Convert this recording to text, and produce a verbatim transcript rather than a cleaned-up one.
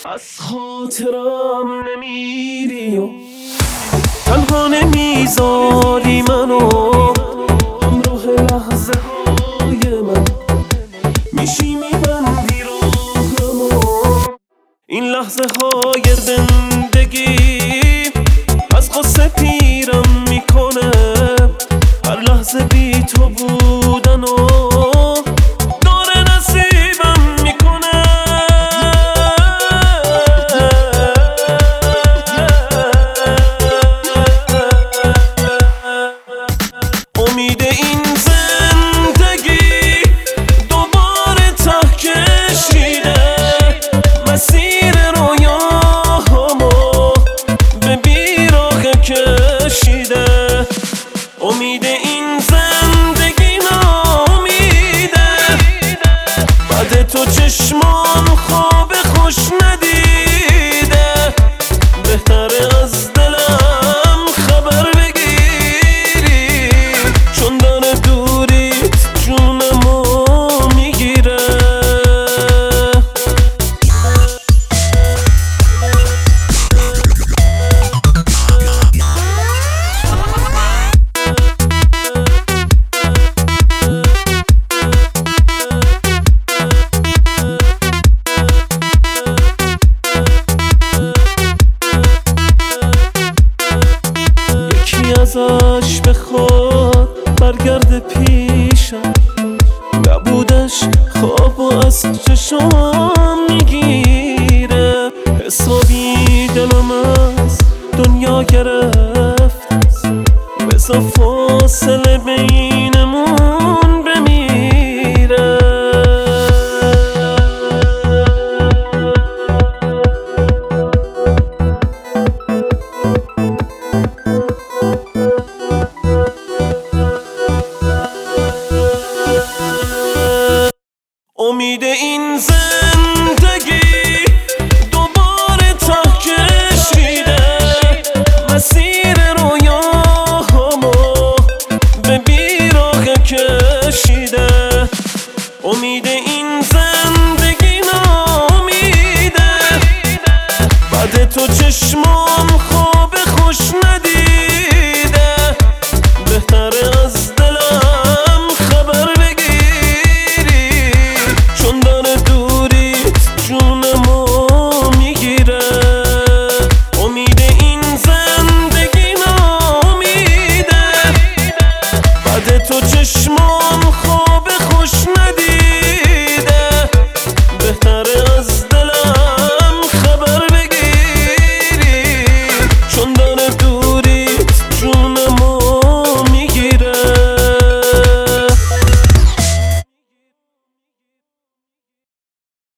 از خاطرم نمیری و تنها نمیذاری منو همراه لحظه های من میشی میبندی راهمو. این لحظه های زندگی از قصه پیرم میکنه، هر لحظه بی تو بودن و داره نصیبم میکنه. امید این زندگی دوباره ته کشیده، مسیر رویاهامو به بیراه کشیده. امید این زندگی نامیده، بعد تو چشمام خواب خوش ندیده. بهتره از دلم خبر بگیری، چون داره دوریت جونمو میگیره. ازش بخواد برگرد پیشم، نبودش خواب و از چشم میگیره. حسابی دلم از دنیا گرفت، بذار فاصله بینمون بمیره. امید این زندگی